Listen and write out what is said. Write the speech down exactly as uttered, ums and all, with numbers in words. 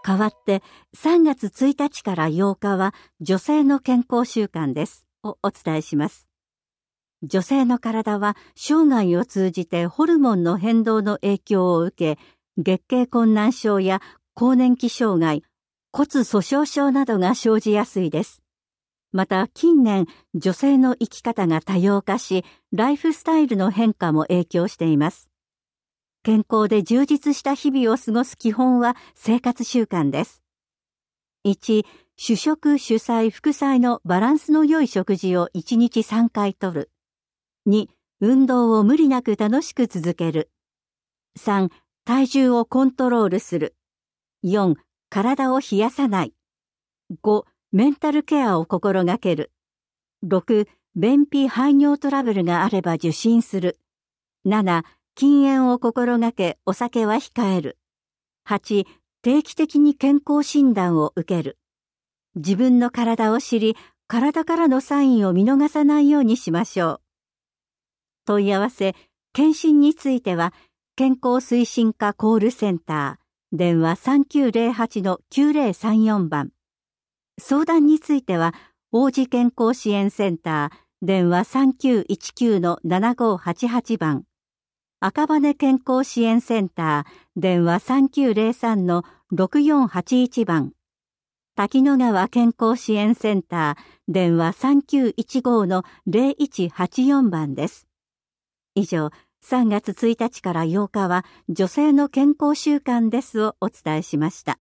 代わってさんがつついたちからようかは女性の健康週間ですをお伝えします。女性の体は生涯を通じてホルモンの変動の影響を受け、月経困難症や更年期障害、骨粗鬆症などが生じやすいです。また近年、女性の生き方が多様化し、ライフスタイルの変化も影響しています。健康で充実した日々を過ごす基本は生活習慣です。いち、主食、主菜、副菜のバランスの良い食事をいちにちさんかいとる。に、運動を無理なく楽しく続ける。さん、体重をコントロールする。よん、体を冷やさない。ご、メンタルケアを心がける。ろく、便秘排尿トラブルがあれば受診する。なな、禁煙を心がけ、お酒は控える。はち、定期的に健康診断を受ける。自分の体を知り、体からのサインを見逃さないようにしましょう。問い合わせ、検診については、健康推進課コールセンター、電話 さんきゅうゼロはちのきゅうゼロさんよん 番。相談については、王子健康支援センター、電話 さんきゅういちきゅうのななごはちはち 番。赤羽健康支援センター、電話 さんきゅうゼロさんのろくよんはちいち 番。滝野川健康支援センター、電話 さんきゅういちごのゼロいちはちよん 番です。以上、さんがつついたちからようかは女性の健康習慣ですをお伝えしました。